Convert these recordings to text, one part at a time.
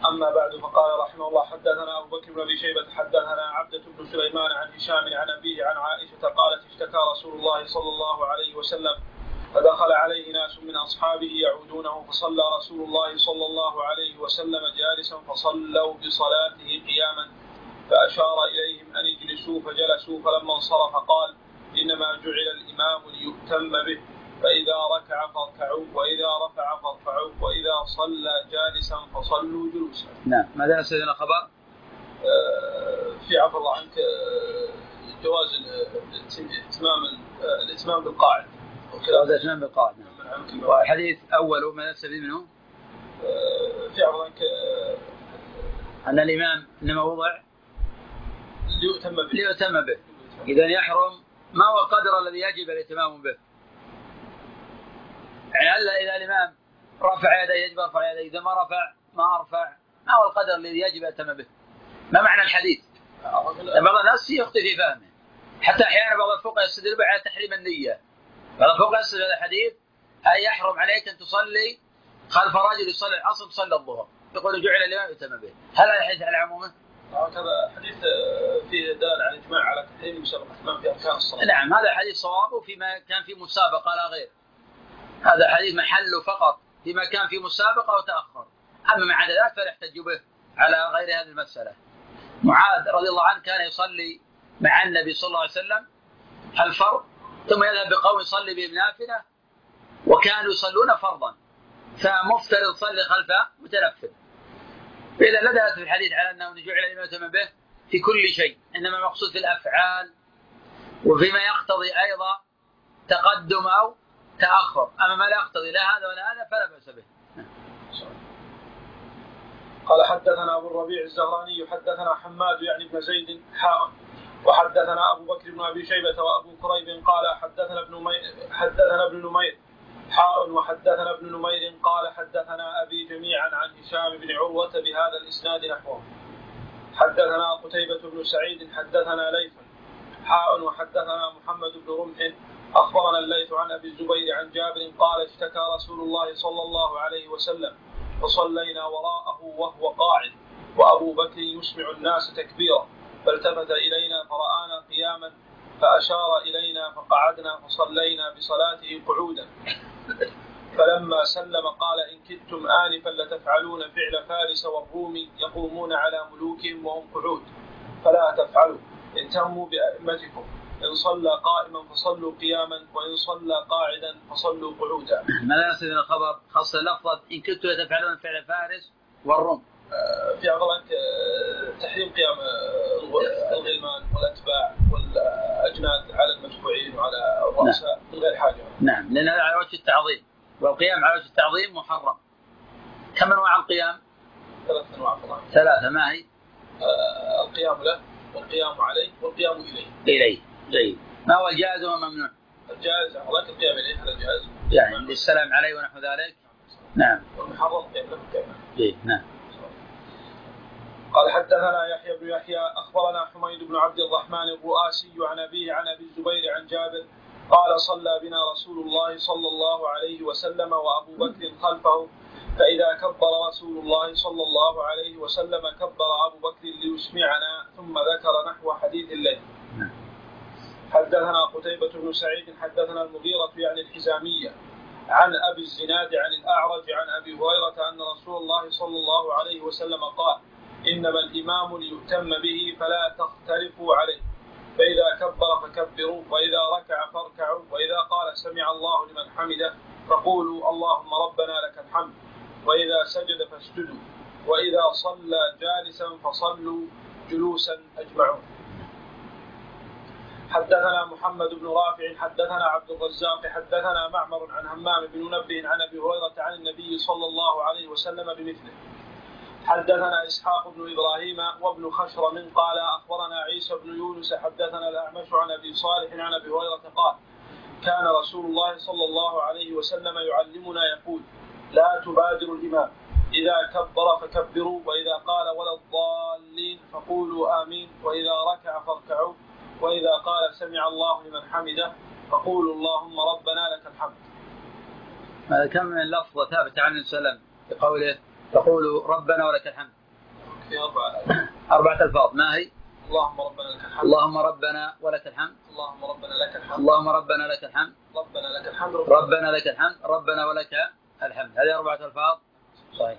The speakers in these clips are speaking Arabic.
أما بعد فقال رحمه الله حدثنا أبو بكر بن أبي شيبة حدثنا عبدة بن سليمان عن هشام عن أبيه عن عائشة قالت اشتكى رسول الله صلى الله عليه وسلم فدخل عليه ناس من أصحابه يعودونه فصلى رسول الله صلى الله عليه وسلم جالسا فصلوا بصلاته قياما فأشار إليهم أن اجلسوا فجلسوا فلما انصرف قال إنما جعل الإمام ليؤتم به فإذا ركع فاركعوا وإذا رفع فارفعوا وإذا صلى جالسا فصلوا جلوسا. نعم. ماذا سيدنا خبر؟ في عفو الله عنك جواز الاتمام بالقاعد. جواز الاتمام بالقاعد. والحديث أوله ماذا سبيل منه؟ في عفو عنك أن الإمام إنما وضع ليؤتم به. إذن يحرم ما هو القدر الذي يجب الاتمام به؟ يعني إذا الإمام رفع يديه يجب رفع يديه، إذا ما رفع ما أرفع، ما هو القدر الذي يجب الاتمام به؟ ما معنى الحديث؟ بعض الناس يخطئ في فهمه، حتى أحيانا بعض الفقهاء يستدل على تحريم النية. بعض الفقهاء يستدل على الحديث أي يحرم عليك أن تصلي خلف رجل يصلي العصر تصلي الظهر، يقول جعل الإمام يؤتم به. هل هذا الحديث على عمومه؟ هذا حديث فيه دلالة على الإجماع على تحريم مسابقة الإمام في أركان الصلاة. نعم، هذا حديث صواب فيما كان في مسابقة لا غير. هذا حديث محله فقط فيما كان في مسابقة وتأخر، أما مع ذلك فلا يحتج به على غير هذه المسألة. معاذ رضي الله عنه كان يصلي مع النبي صلى الله عليه وسلم الفرض ثم يذهب بقوم يصلي بهم نافلة، وكانوا يصلون فرضا، فمفترض صلي خلف متنفل. فإذا لا دلالة في الحديث على أنه جعل الإمام يؤتم به في كل شيء، إنما المقصود في الأفعال وفيما يقتضي أيضا تقدم أو تأخر. أما ما لا يقتضي لا هذا ولا هذا فلا بأس به. قال حدثنا أبو الربيع الزهراني حدثنا حماد يعني بن زيد حاء وحدثنا أبو بكر بن أبي شيبة وأبو كريب قال حدثنا ابن نمير حاء وحدثنا ابن نمير قال حدثنا أبي جميعا عن هشام بن عروة بهذا الإسناد نحوه. حدثنا قتيبة بن سعيد حدثنا ليث حاء وحدثنا محمد بن رمح أخبرنا الليث عن أبي الزبير عن جابر قال اشتكى رسول الله صلى الله عليه وسلم فصلينا وراءه وهو قاعد وأبو بكر يسمع الناس تكبيرا فالتفت إلينا فرآنا قياما فأشار إلينا فقعدنا فصلينا بصلاته قعودا فلما سلم قال إن كدتم آنفا لتفعلون فعل فارس والروم يقومون على ملوكهم وهم قعود فلا تفعلوا اتموا بأئمتكم إن صلى قائما فصلوا قياما وإن صلى قاعدا فصلوا قعودا. ماذا يصير الخبر خاصة لفظة إن كنتم يتفعلون فعل فارس والروم؟ في أغلب تحريم قيام الغلمان والأتباع والأجناد على المتبوعين وعلى الرؤساء من غير حاجة. نعم، لأن هذا على وجه التعظيم، والقيام على وجه التعظيم محرم. كم أنواع القيام؟ 3 أنواع طبعا. 3. ما هي؟ القيام له والقيام عليه والقيام إليه. جيد. ما هو الجائز وما ممنوع؟ الجائز ولكن القيام إليه هذا الجائز. يعني للسلام عليه ونحو ذلك. نعم. والمحرم القيام له والقيام عليه. جيد. نعم. قال حدثنا يحيى بن يحيى أخبرنا حميد بن عبد الرحمن الرؤاسي عن أبيه عن أبي الزبير عن جابر قال صلى بنا رسول الله صلى الله عليه وسلم وأبو بكر خلفه فإذا كبر رسول الله صلى الله عليه وسلم كبر أبو بكر ليسمعنا ثم ذكر نحو حديث الليل. حدثنا قتيبة بن سعيد حدثنا المغيرة يعني الحزامية عن أبي الزناد عن الأعرج عن أبي هريرة أن رسول الله صلى الله عليه وسلم قال إنما الإمام ليؤتم به فلا تختلفوا عليه فإذا كبر فكبروا وإذا ركع فاركعوا وإذا قال سمع الله لمن حمده فقولوا اللهم ربنا لك الحمد وإذا سجد فاسجدوا وإذا صلى جالسا فصلوا جلوسا أجمعون. حدثنا محمد بن رافع حدثنا عبد الرزاق حدثنا معمر عن همام بن منبه عن أبي هريرة عن النبي صلى الله عليه وسلم بمثله. حدثنا إسحاق بن إبراهيم وابن خشرم قال أخبرنا عيسى بن يونس حدثنا الأعمش عن أبي صالح عن أبي هريرة قال كان رسول الله صلى الله عليه وسلم يعلمنا يقول لا تبادروا الإمام إذا كبر فكبروا وإذا قال ولا الضالين فقولوا آمين وإذا ركع فاركعوا وإذا قال سمع الله لمن حمده فقولوا اللهم ربنا لك الحمد. هذا كم من لفظة ثابتة عن السلام بقوله تقول ربنا ولك الحمد. في 4 ألفاظ، ما هي؟ اللهم ربنا لك الحمد. اللهم ربنا ولك الحمد. اللهم ربنا لك الحمد. اللهم ربنا لك الحمد. ربنا لك الحمد. ربنا لك الحمد. ربنا ولك الحمد. هذه 4 ألفاظ. صحيح.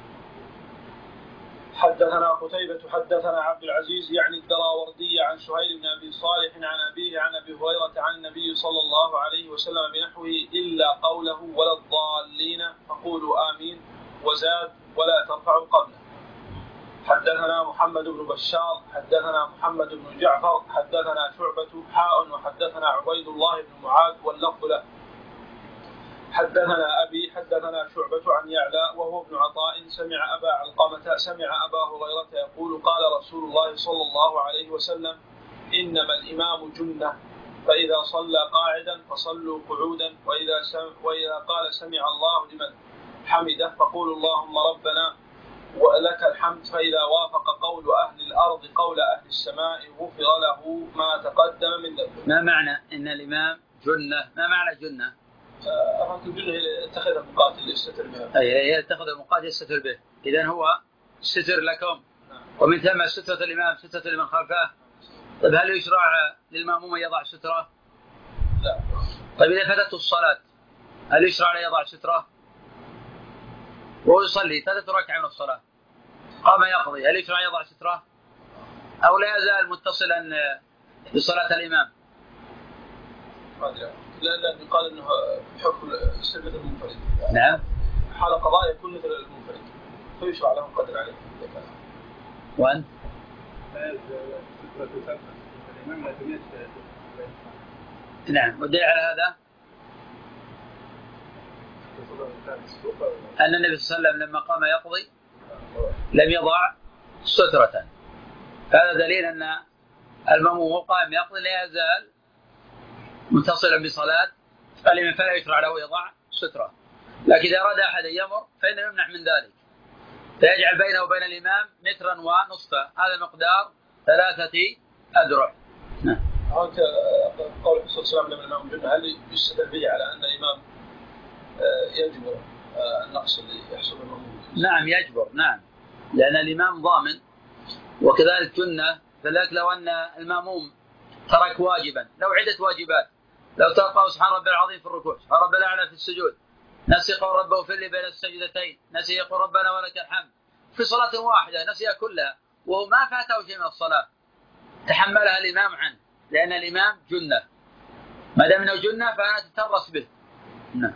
حدثنا قتيبة حدثنا عبد العزيز يعني الدراوردي عن سهيل بن أبي صالح عن أبيه عن أبي هريرة عن النبي صلى الله عليه وسلم بنحوه إلا قوله ولا الضالين فقولوا آمين، وزاد ولا ترفعوا قبله. حدثنا محمد بن بشار حدثنا محمد بن جعفر حدثنا شعبة وحدثنا عبيد الله بن معاذ واللفظ له. حدثنا أبي حدثنا شعبة عن يعلى وهو ابن عطاء سمع أبا علقمة سمع أبا هريرة يقول قال رسول الله صلى الله عليه وسلم إنما الإمام جنة، فإذا صلى قاعدا فصلوا قعودا، وإذا قال سمع الله لمن حمده فقولوا اللهم ربنا ولك الحمد، فإذا وافق قول أهل الأرض قول أهل السماء غفر له ما تقدم من ذنبه. ما معنى إن الإمام جنة؟ ما معنى جنة؟ الجنة اتخذ المقاتل يستتر بها. أي يتخذ المقاتل يستتر به، إذن هو ستر لكم. ومن ثم سترة الإمام سترة لمن خلفه. طيب هل يشرع للمأموم أن يضع سترة؟ لا. طيب إذا فاتته الصلاة هل يشرع أن يضع سترة؟ وهو يصلي 3 ركعة من الصلاة قام يقضي، هل يشرع أن يضع سترة؟ أو لا يزال متصلا بصلاة الإمام؟ لا يقال أنه حكم سلبة المنفرد. نعم. حال قضاء يكون مثل المنفرد فيشرع له قدر عليه. وأنت؟ نعم. والدليل على هذا أن النبي صلى الله عليه وسلم لما قام يقضي لم يضع سترة، هذا دليل أن المأموم قائم يقضي لا يزال متصلا بصلاة الإمام فلا يشرع له يضع سترة، لكن إذا أراد أحد أن يمر فإنه يمنع من ذلك، فيجعل بينه وبين الإمام 1.5 متر، هذا مقدار 3 أذرع. هناك قول الرسول صلى الله عليه وسلم الإمام جنة، هل يستدل به على أن الإمام يجبر النقص اللي يحصل المأموم؟ نعم يجبر، نعم، لأن الإمام ضامن، وكذلك جنة. فذلك لو أن المأموم ترك واجبا، لو عدة واجبات، لو تلقى سبحان ربي العظيم في الركوع، سبحان ربي الأعلى في السجود، نسي قول ربه في اللي بين السجدتين، نسي يقول ربنا ولك الحمد في صلاة واحدة، نسيها كلها وهو ما فاته شيء من الصلاة، تحملها الإمام عنه، لأن الإمام جنة، ما دام انه جنة فأنا تترس به. نعم.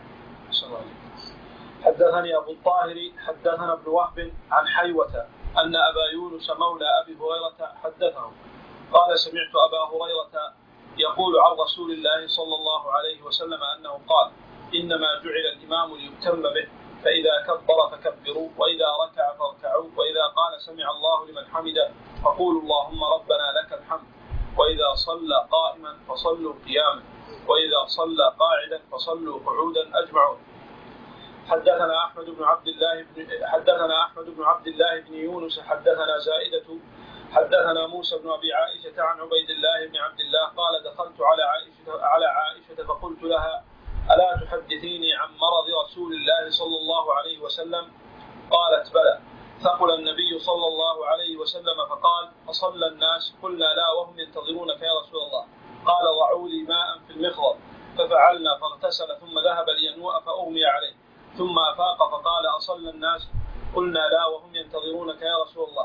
حدثني أبو الطاهر حدثنا ابن وهب عن حيوة أن أبا يونس مولى أبي هريرة حدثه قال سمعت أبا هريرة يقول عن رسول الله صلى الله عليه وسلم أنه قال إنما جعل الإمام ليتم به، فإذا كبر فكبروا، وإذا ركع فاركعوا، وإذا قال سمع الله لمن حمده فقولوا اللهم ربنا لك الحمد، وإذا صلى قائما فصلوا قياما، وإذا صلى قاعدا فصلوا قعودا أجمعون. حدثنا أحمد بن عبد الله بن يونس حدثنا زائدة حدثنا موسى بن أبي عائشة عن عبيد الله بن عبد الله قال دخلت على عائشة فقلت لها ألا تحدثيني عن مرض رسول الله صلى الله عليه وسلم؟ قالت بلى. ثقل النبي صلى الله عليه وسلم فقال أصلى الناس؟ قلنا لا وهم ينتظرونك يا رسول الله. قال ضعوا لي ماء في المخضب، ففعلنا فاغتسل ثم ذهب لينوء فأغمي عليه، ثم أفاق فقال أصلى الناس؟ قلنا لا وهم ينتظرونك يا رسول الله.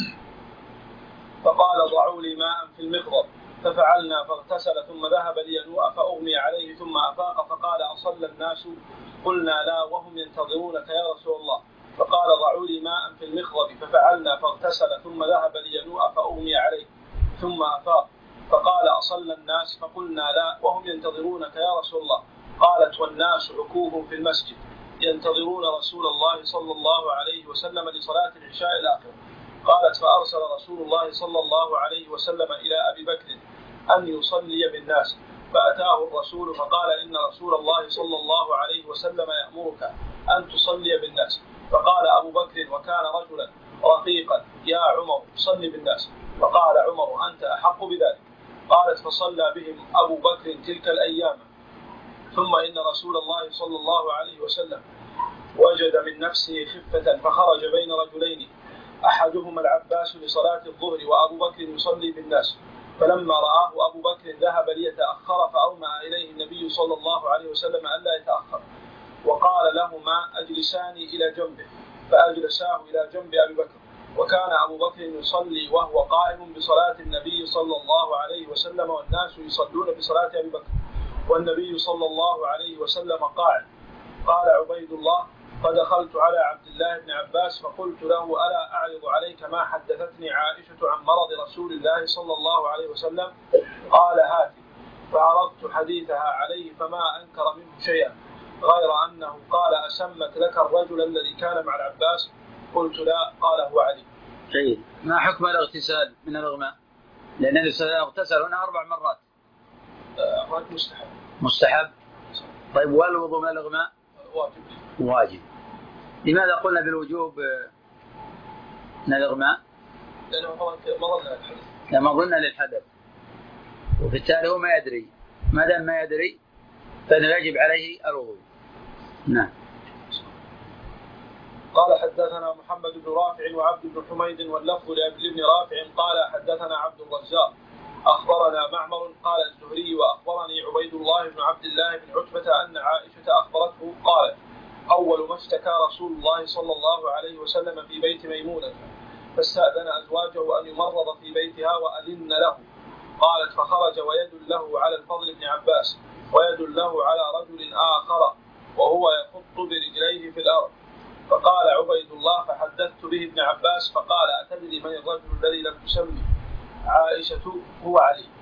فقال ضعوا لي ماء في المخضب، ففعلنا فاغتسل ثم ذهب لينوء فأغمي عليه، ثم أفاق فقال أصلى الناس؟ قلنا لا وهم ينتظرونك يا رسول الله. فقال ضعوا لي ماء في المخضب، ففعلنا فاغتسل ثم ذهب لينوء فأغمي عليه، ثم أفاق فقال أصلى الناس؟ فقلنا لا وهم ينتظرونك يا رسول الله. قالت والناس عكوف في المسجد ينتظرون رسول الله صلى الله عليه وسلم لصلاة العشاء الآخرة. قالت فأرسل رسول الله صلى الله عليه وسلم إلى أبي بكر أن يصلي بالناس، فأتاه الرسول فقال إن رسول الله صلى الله عليه وسلم يأمرك أن تصلي بالناس. فقال أبو بكر وكان رجلا رقيقا يا عمر صلي بالناس. فقال عمر أنت أحق بذلك. قالت فصلى بهم أبو بكر تلك الأيام. ثم إن رسول الله صلى الله عليه وسلم وجد من نفسه خفة فخرج بين رجلين أحدهما العباس لصلاة الظهر وأبو بكر يصلي بالناس، فلما رآه أبو بكر ذهب ليتأخر فأومأ إليه النبي صلى الله عليه وسلم ألا يتأخر، وقال لهما أجلساني إلى جنبه، فأجلساه إلى جنب أبي بكر. وكان أبو بكر يصلي وهو قائم بصلاة النبي صلى الله عليه وسلم والناس يصلون بصلاة أبي بكر والنبي صلى الله عليه وسلم قاعد. قال عبيد الله: فدخلت على عبد الله بن عباس فقلت له: ألا أعرض عليك ما حدثتني عائشة عن مرض رسول الله صلى الله عليه وسلم؟ قال: هات. فعرضت حديثها عليه فما أنكر منه شيئا، غير أنه قال: أسمت لك الرجل الذي كان مع العباس؟ قلت: لا. قال: هو علي. جيد. ما حكم الاغتسال من الإغماء؟ لأن النبي صلى الله عليه وسلم اغتسل هنا 4 مرات. مستحب. مستحب. طيب والوضوء من الإغماء؟ واجب. لماذا قلنا بالوجوب من الإغماء؟ لأنه ما ظن للحدث. لما ظن للحدث، وبالتالي هو ما يدري، ما دام ما يدري فإنه يجب عليه الوضوء. نعم. قال: حدثنا محمد بن رافع وعبد بن حميد واللفظ لابن رافع قال: حدثنا عبد الرزاق أخبرنا معمر قال الزهري: وأخبرني عبيد الله بن عبد الله بن عتبة أن عائشة أخبرته قالت: أول ما اشتكى رسول الله صلى الله عليه وسلم في بيت ميمونة فاستأذن أزواجه أن يمرض في بيتها وأذن له. قالت: فخرج ويد له على الفضل بن عباس ويد له على رجل آخر وهو يخط برجليه في الأرض. فقال عبيد الله: فحدثت به ابن عباس فقال: أتدري من الرجل الذي لم تسمي عائشة؟ هو علي.